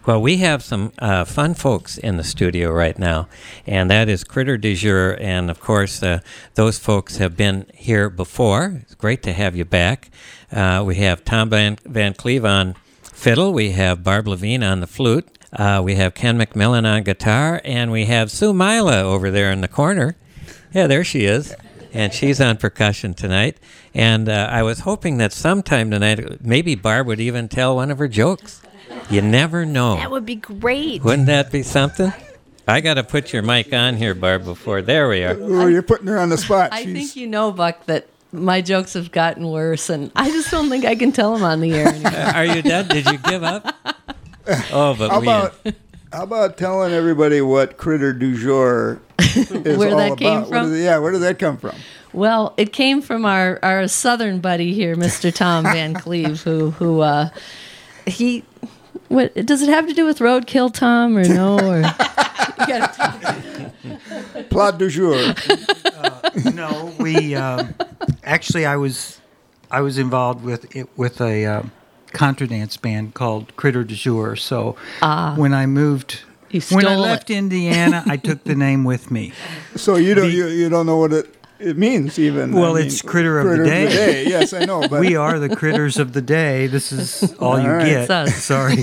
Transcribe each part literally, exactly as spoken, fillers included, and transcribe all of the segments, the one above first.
Well, we have some uh, fun folks in the studio right now, and that is Critter du Jour, and of course, uh, those folks have been here before. It's great to have you back. Uh, we have Tom Van, Van Cleve on fiddle, we have Barb Levine on the flute, uh, we have Ken McMillan on guitar, and we have Sue Mila over there in the corner. Yeah, there she is. And she's on percussion tonight. And uh, I was hoping that sometime tonight, maybe Barb would even tell one of her jokes. You never know. That would be great. Wouldn't that be something? I got to put your mic on here, Barb, before. There we are. Oh, you're putting her on the spot. I She's- think you know, Buck, that my jokes have gotten worse, and I just don't think I can tell them on the air anymore. Uh, are you done? Did you give up? Oh, but How we... about, how about telling everybody what Critter du Jour is Where all that about? came What from? is it- yeah, where did that come from? Well, it came from our, our southern buddy here, Mister Tom Van Cleve, who who uh, he. What does it have to do with roadkill, Tom, or no? Or you gotta Plat du jour. No, we um, actually I was I was involved with it, with a um, contra dance band called Critter du Jour. So Ah. when I moved, You when I stole left it. Indiana, I took the name with me. So you don't you, you don't know what it, it means even. Well, I it's Critter of the Critter Day. Yes, I know. But We are the critters of the day. This is all you All right. get. It's us. Sorry.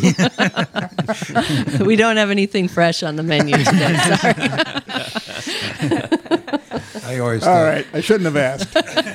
we don't have anything fresh on the menu today. Sorry. I always all thought, right, I shouldn't have asked.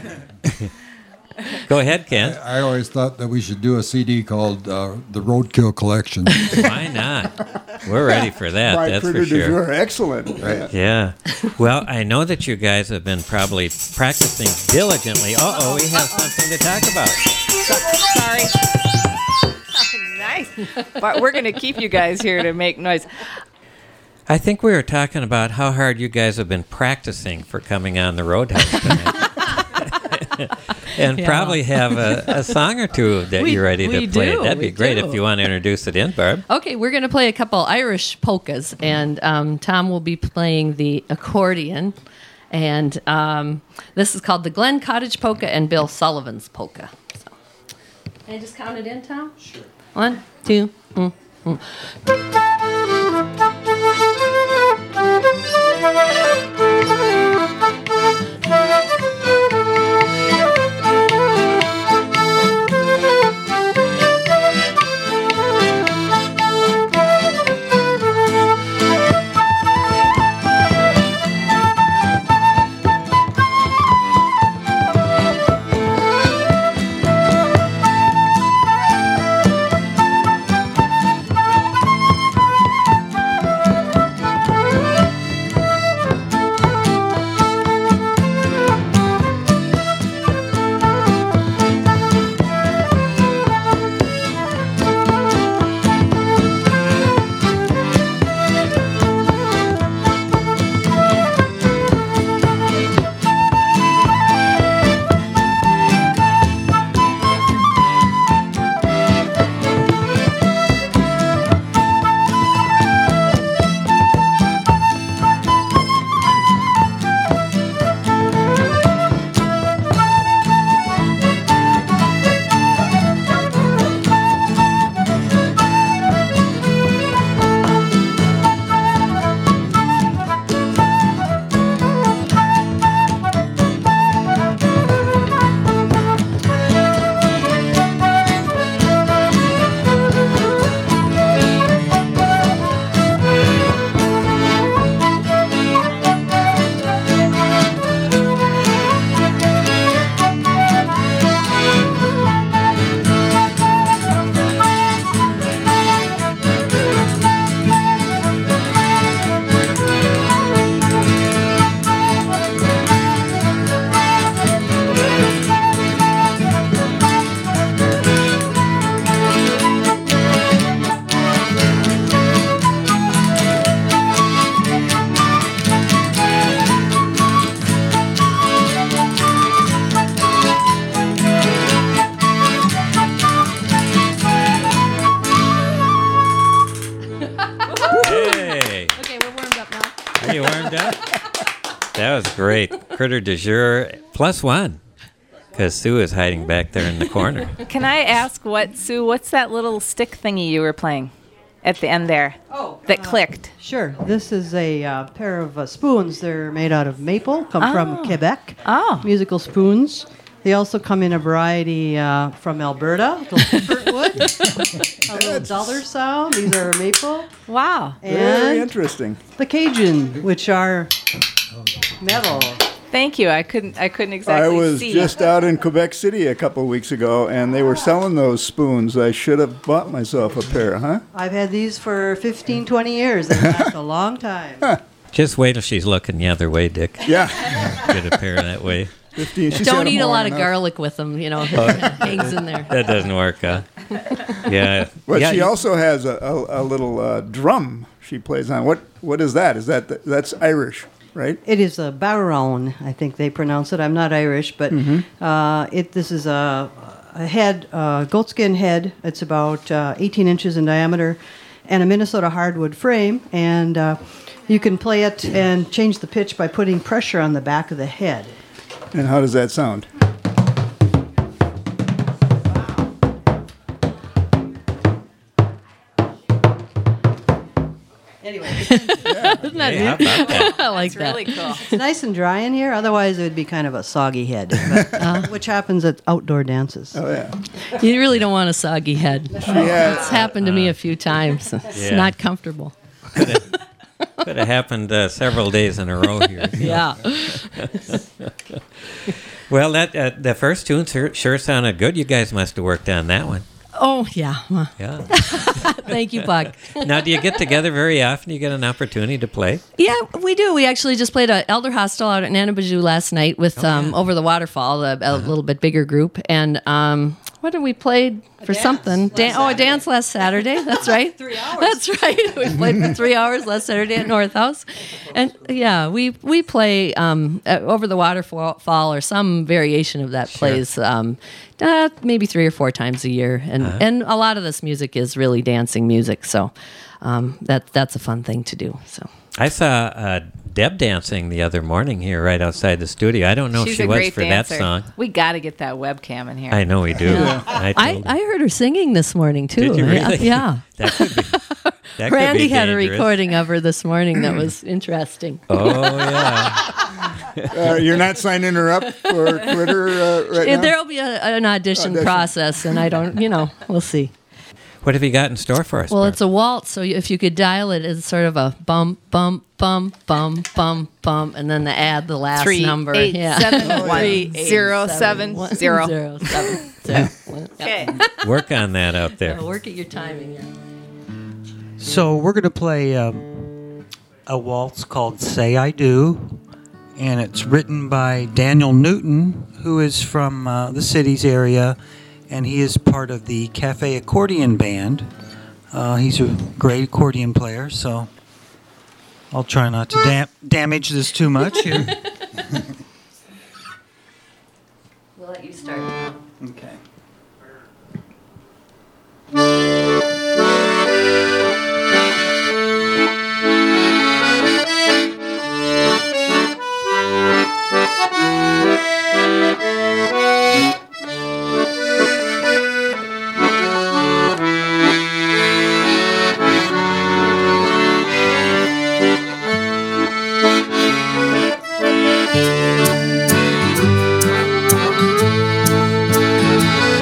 Go ahead, Ken. I always thought that we should do a C D called uh, the Roadkill Collection. Why not? We're ready for that, By that's Critter for du sure. jour. Excellent. Yeah. Yeah. Well, I know that you guys have been probably practicing diligently. Uh-oh, we have something to talk about. Sorry. Nice. But we're going to keep you guys here to make noise. I think we were talking about how hard you guys have been practicing for coming on the Roadhouse tonight. And Yeah. probably have a, a song or two that We- you're ready to we play. do, That'd be we great do. if you want to introduce it in, Barb. Okay, we're going to play a couple Irish polkas, and um, Tom will be playing the accordion. And um, this is called the Glen Cottage Polka and Bill Sullivan's Polka. So, can I just count it in, Tom? Sure. One, two, mm, mm. Hey, Okay, we're warmed up now. are you warmed up? That was great. Critter du jour plus one, because Sue is hiding back there in the corner. Can I ask what, Sue, what's that little stick thingy you were playing? at the end there Oh, that uh, clicked? Sure. This is a uh, pair of uh, spoons. They're made out of maple, come from Oh. Quebec. Oh. Musical spoons. They also come in a variety uh, from Alberta, the Clifford wood, a little duller sound. These are maple. Wow. Very And interesting. the Cajun, which are metal. Thank you. I couldn't. I couldn't exactly I was see. just out in Quebec City a couple of weeks ago, and they were selling those spoons. I should have bought myself a pair, huh? I've had these for fifteen, twenty years. They last a long time. Just wait till she's looking the other way, Dick. Yeah. Get a pair that way. fifteen. She Don't said eat a more lot of enough. garlic with them, you know. It kinda hangs in there. That doesn't work, huh? Yeah. But yeah, she you- also has a, a, a little uh, drum she plays on. What What is that? Is that that's Irish, right? It is a barron, I think they pronounce it. I'm not Irish, but uh, it. This is a, a head, uh, goatskin head. It's about uh, eighteen inches in diameter, and a Minnesota hardwood frame. And uh, you can play it and change the pitch by putting pressure on the back of the head. And how does that sound? Anyway, Isn't that Hey, how neat? about that? I like It's that. really cool. it's nice and dry in here. Otherwise, it would be kind of a soggy head, but, which happens at outdoor dances. Oh yeah. You really don't want a soggy head. Yeah. It's happened to me a few times. It's Yeah. not comfortable. Could have happened uh, several days in a row here. Yeah. Well, that uh, the first tune sure, sure sounded good. You guys must have worked on that one. Oh, yeah. Well, Yeah. thank you, Buck. Now, do you get together very often? Do you get an opportunity to play? Yeah, we do. We actually just played a Elder Hostel out at Nanabajou last night with um, Over the Waterfall, a, a little bit bigger group. And um, what did we play for something? Dan- oh, a dance last Saturday. That's right. three hours. That's right. We played for three hours last Saturday at North House. And yeah, we we play um, uh, Over the Waterfall or some variation of that plays um, uh, maybe three or four times a year. And and a lot of this music is really dancing music. So um, that that's a fun thing to do. So. I saw uh, Deb dancing the other morning here right outside the studio. I don't know She's if she a was great for dancer. that song. We got to get that webcam in here. I know we do. I, I, told I her. heard her singing this morning too. Did you Yeah, really? Yeah. That could be. That could Randy be had a dangerous. recording of her this morning that was interesting. Oh yeah. Uh, you're not signing her up for Critter uh, right Yeah, now? There'll be a, an audition, Audition. process, and I don't, you know, we'll see. What have you got in store for us? Well, Barb? it's a waltz, so if you could dial it, it's sort of a bum, bum, bum, bum, bum, bum, and then the add the last Three, number. eight, yeah. seven, one, Three, eight, zero, seven, seven, one, zero. zero, seven, zero, one. Okay. Work on that out there. So work at your timing. Yeah. So we're going to play um, a waltz called Say I Do, and it's written by Daniel Newton, who is from uh, the cities area, and he is part of the Cafe Accordion Band. Uh, he's a great accordion player, so I'll try not to dam- damage this too much here. We'll let you start. Okay. Thank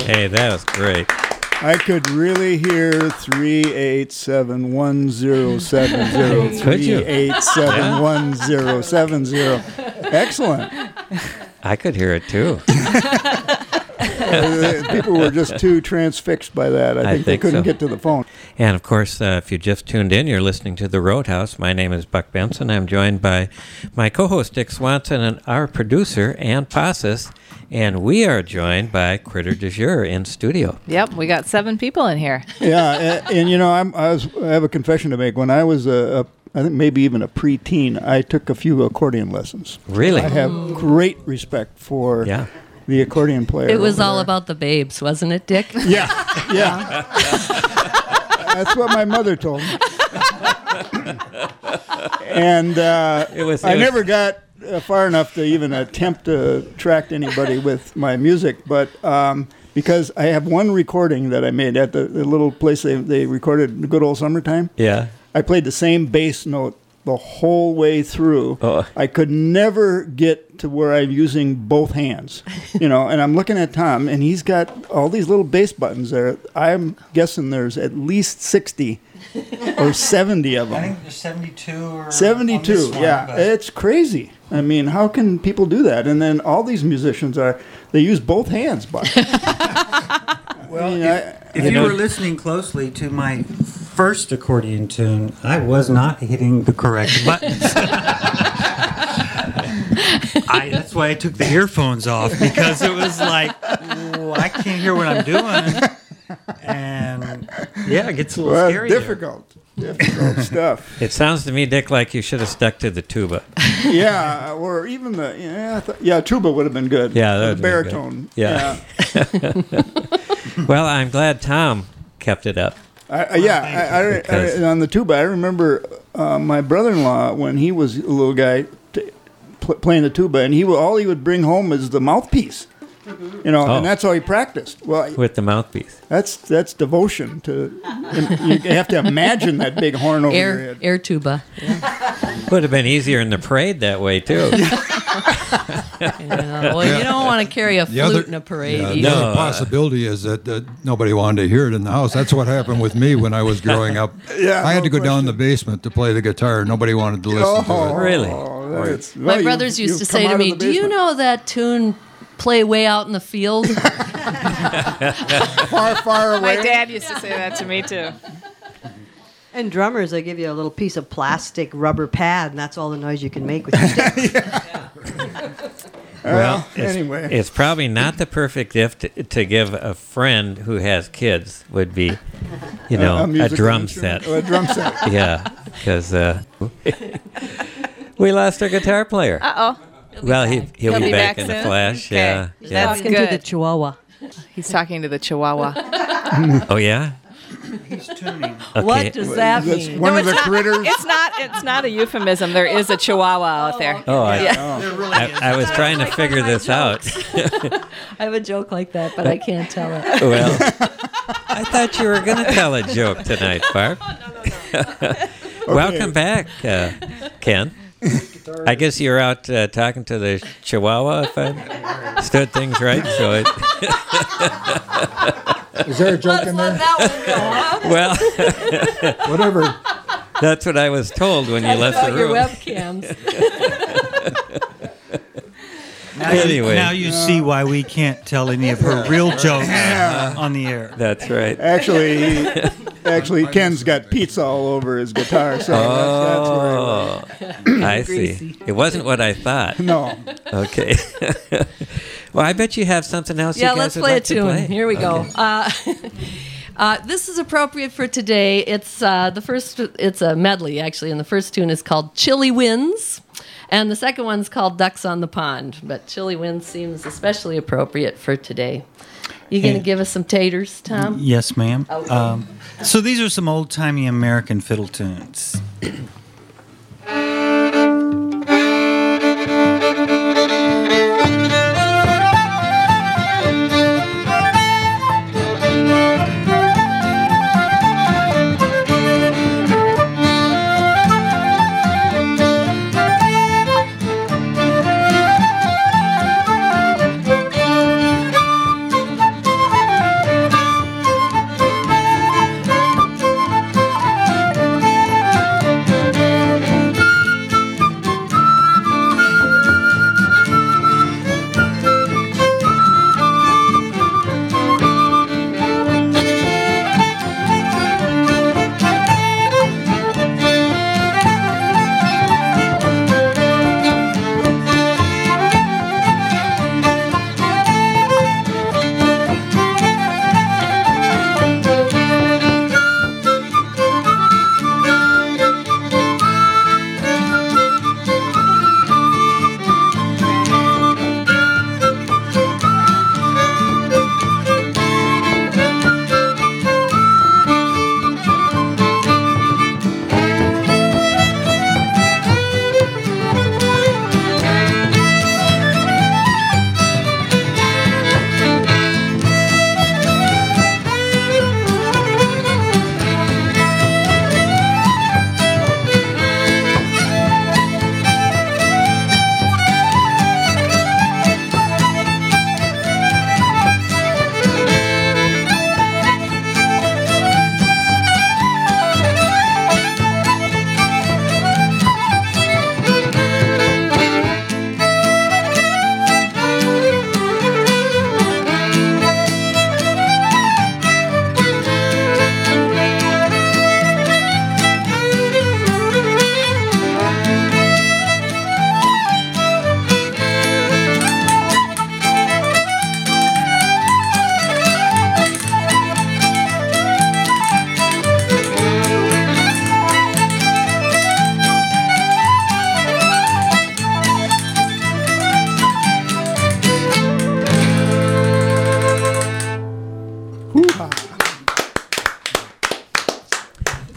Hey, that was great. I could really hear three eight seven one zero seven zero. Could you? three eight seven one zero seven zero. Excellent. I could hear it too. Uh, people were just too transfixed by that. I, I think, they think couldn't so. get to the phone. And of course, uh, if you just tuned in, you're listening to The Roadhouse. My name is Buck Benson. I'm joined by my co-host Dick Swanson and our producer Ann Passes. And we are joined by Critter du Jour in studio. Yep, we got seven people in here. Yeah, and, and you know, I'm, I, was, I have a confession to make. When I was a, a I think maybe even a preteen, I took a few accordion lessons. Really? I have great respect for Yeah. the accordion player. It was over all there. about the babes, wasn't it, Dick? Yeah, yeah. That's what my mother told me. And uh, It was- it I was- never got uh, far enough to even attempt to attract anybody with my music, but um, because I have one recording that I made at the, the little place they, they recorded the Good Old Summertime. Yeah. I played the same bass note the whole way through. Oh. I could never get to where I'm using both hands, you know, and I'm looking at Tom, and he's got all these little bass buttons there. I'm guessing there's at least sixty or seventy of I them. think there's seventy-two or seventy-two, yeah. It's crazy. I mean, how can people do that? And then all these musicians are, they use both hands, but. Well, I mean, if, I- if you you know- were listening closely to my first accordion tune, I was not hitting the correct buttons. I, that's why I took the earphones off, because it was like, "Ooh, I can't hear what I'm doing. And yeah, it gets a little Well, scary. there. difficult, difficult stuff. It sounds to me, Dick, like you should have stuck to the tuba. Yeah, or even the yeah, I thought, yeah, tuba would have been good. Yeah, that the would've been good. baritone. Yeah. Well, I'm glad Tom kept it up. I, I, yeah. I, I, Because- I, on the tuba, I remember uh, my brother-in-law when he was a little guy t- pl- playing the tuba, and he would, all he would bring home is the mouthpiece. You know, Oh. and that's how he practiced. Well, With the mouthpiece. that's that's devotion to. And you have to imagine that big horn over your Air, head. air tuba. Would have been easier in the parade that way, too. Yeah. Well, you don't want to carry a The flute other- in a parade Yeah, either. the No, other uh, possibility is that uh, nobody wanted to hear it in the house. That's what happened with me when I was growing up. Yeah, I had no to go down question. the basement to play the guitar. Nobody wanted to listen to it. Really? Oh, that's- My well, you- brothers used you've to come say out to of me, the "Do you basement." know that tune, Play Way Out in the Field?" far, far away? My dad used to say that to me too. And drummers, they give you a little piece of plastic rubber pad, and that's all the noise you can make with your stick. Well, it's, anyway. it's probably not the perfect gift to, to give a friend who has kids. Would be, you know, a, musical drum instrument? set. Oh, a drum set. Yeah, because uh, we lost our guitar player. Uh oh. Well, he he'll, He'll be, be back, back in the soon? flash. Okay. Yeah, That's yeah. Talking to the good. Chihuahua. He's talking to the Chihuahua. Oh yeah. He's tuning. Okay. What does that That's mean? one No, of the it's not- critters. It's not. It's not a euphemism. There is a Chihuahua out there. Oh, I, Yeah. There really is. I, I was trying to figure this out. I have a joke like that, but I can't tell it. Well, I thought you were going to tell a joke tonight, Barb. Welcome back, uh, Ken. I guess you're out uh, talking to the Chihuahua, if I stood things right. So it, Is there a joke in there? well, Whatever. that's what I was told when you left the About your room. webcams. Now you- Anyway. now you see why we can't tell any of her real jokes on the air. That's right. Actually, he, actually, Ken's got pizza all over his guitar, so that's, that's where. Oh, I see. It wasn't what I thought. No. Okay. Well, I bet you have something else Yeah, you guys let's would play like a to tune. play. Here we go. Okay. Uh, uh, this is appropriate for today. It's uh, the first. It's a medley actually, and the first tune is called "Chilly Winds," and the second one's called "Ducks on the Pond." But "Chilly Winds" seems especially appropriate for today. You gonna And- give us some taters, Tom? Yes, ma'am. Okay. Um, so these are some old timey American fiddle tunes.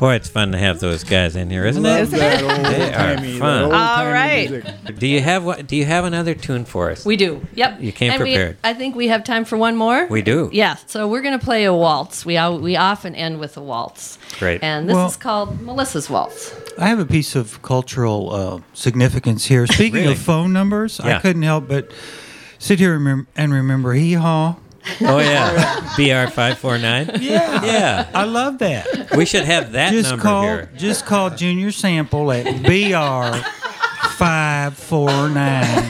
Boy, it's fun to have those guys in here, isn't Love it? that old They are timey, fun. that old All timey right. music. Do you have what? Do you have another tune for us? We do. Yep. You came and we- prepared. I think we have time for one more. We do. Yeah. So we're going to play a waltz. We al- we often end with a waltz. Great. And this Well- is called Melissa's Waltz. I have a piece of cultural uh, significance here. Speaking Really? of phone numbers, Yeah. I couldn't help but sit here and, rem- and remember hee haw. Oh yeah. B R five four nine. Yeah. Yeah. I love that. We should have that just number call here. just call Junior Sample at B R five four nine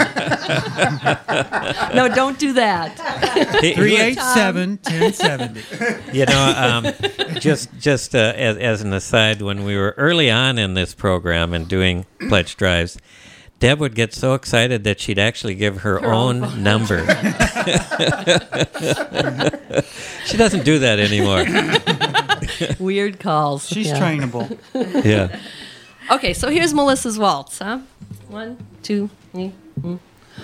No, don't do that. He- he three was- eight seven ten seventy. You know, um, just just uh, as, as an aside, when we were early on in this program and doing pledge drives, Deb would get so excited that she'd actually give her, own number. She doesn't do that anymore. Weird calls. She's Yeah. trainable. Yeah. Okay, so here's Melissa's Waltz, huh? One, two, three. mm.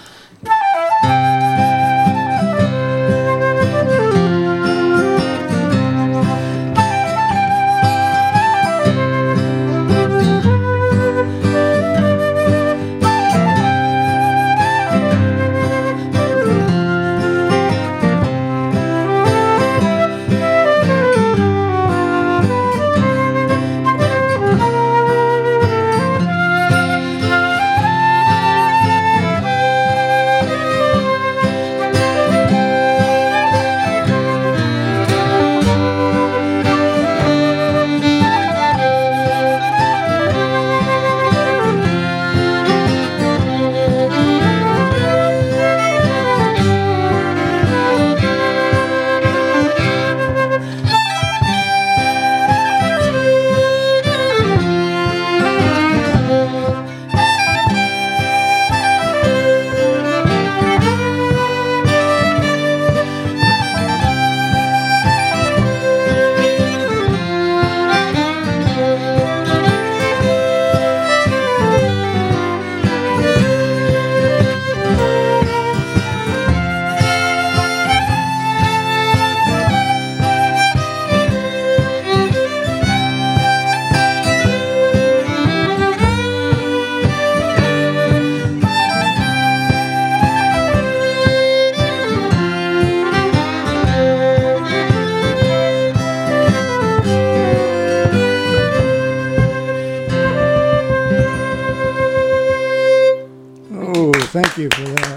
Oh, thank you for that.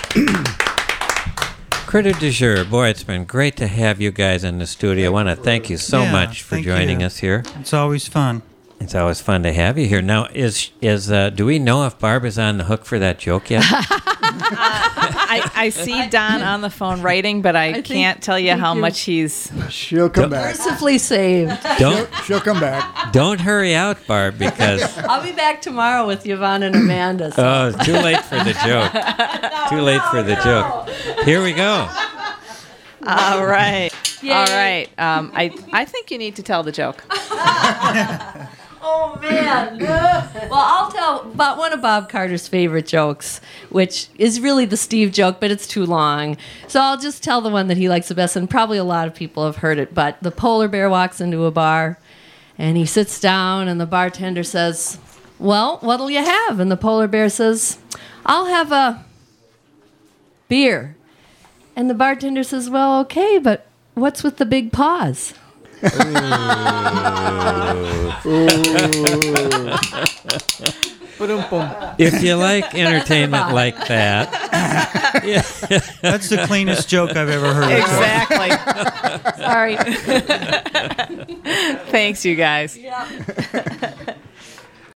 Critter du jour. Boy, it's been great to have you guys in the studio. I want to thank you so Yeah, much for thank joining you. us here. It's always fun. It's always fun to have you here. Now, is is uh, do we know if Barb is on the hook for that joke yet? I, I see Don on the phone writing, but I, think- can't tell you thank how you. much he's. She'll come back. Mercifully saved. Don't She'll come back. don't hurry out, Barb, because I'll be back tomorrow with Yvonne and Amanda. So. oh, it's too late for the joke. Too late for the joke. Here we go. All right. Yay. All right. Um, I, I think you need to tell the joke. Oh man! well, I'll tell about one of Bob Carter's favorite jokes, which is really the Steve joke, but it's too long. So I'll just tell the one that he likes the best, and probably a lot of people have heard it. But the polar bear walks into a bar, and he sits down, and the bartender says, "Well, what'll you have?" And the polar bear says, "I'll have a beer." And the bartender says, "Well, okay, but what's with the big paws?" If you like entertainment like that, That's the cleanest joke I've ever heard. Exactly. Sorry. Thanks, you guys. Yeah.